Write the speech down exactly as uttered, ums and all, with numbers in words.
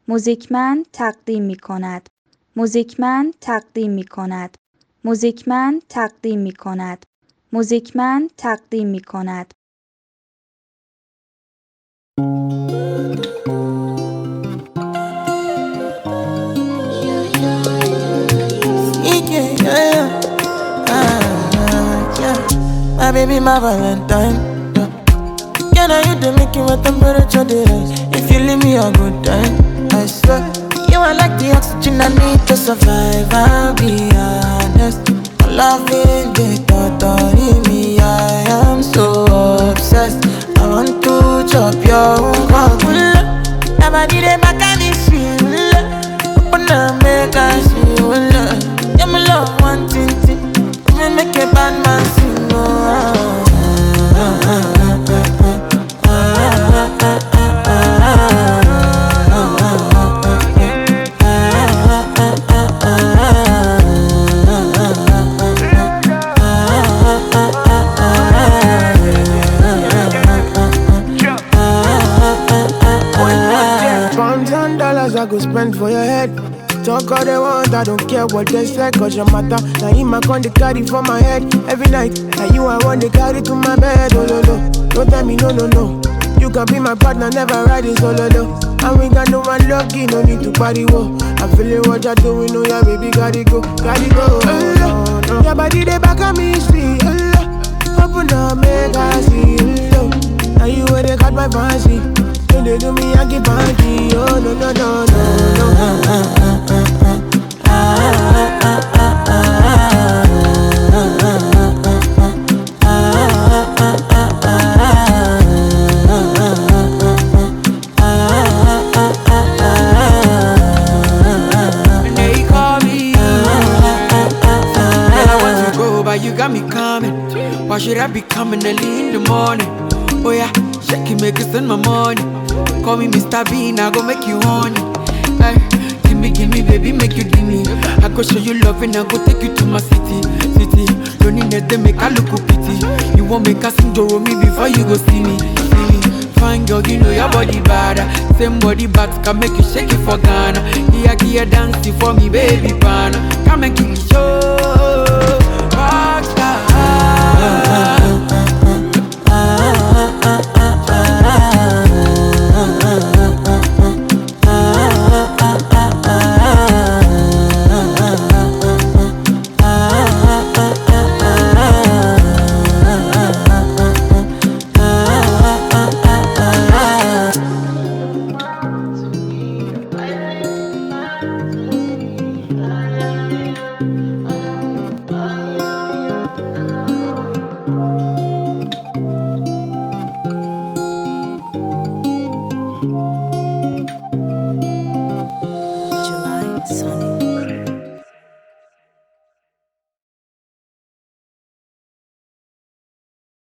موزیکمند تقدیم می کند. موزیکمند تقدیم می کند. موزیکمند تقدیم می کند. موزیکمند تقدیم می کند. Yeah, yeah, ah, yeah. My baby, my Valentine. Yeah. Can I you to make you a temperature rise? If you leave me a good time, I swear. You are like the oxygen I need to survive. I'll be honest. My loving the thought of me. I am so obsessed. I want to chop your heart. Nobody dey back at this shit. Open up, make us see. Yeah, my love one thing, thing. Me make a bad man sing. Oh. Pounds and dollars I go spend for your head. Talk all they want, I don't care what they say. Cause your matter, now him I con the carry for my head every night. Now you I want to carry to my bed, oh no no. Don't tell me no no no. You can be my partner, never ride it solo though. And we got no one lucky, no need to party, whoa. I'm feeling what you're doing, oh yeah baby, gotta go, gotta go. Oh, no. Your body they back on me, see, oh, open up, make I see, oh. Now you where they got my fancy. When they do me, I keep punky, oh no no no no no. You got me coming. Why should I be coming early in the morning? Oh yeah, shake it, make it send my money. Call me Mister Bean, I go make you honey. Hey, give me, give me, baby, make you give me. I go show you love and I go take you to my city, city. Don't need them, make I look pity. You won't make a sing Doro me before you go see me, see me. Fine girl, you know your body bad. Same body bags can make you shake it for Ghana. Here, here, dancing for me, baby, pana. Come and kill the show. Rockstar.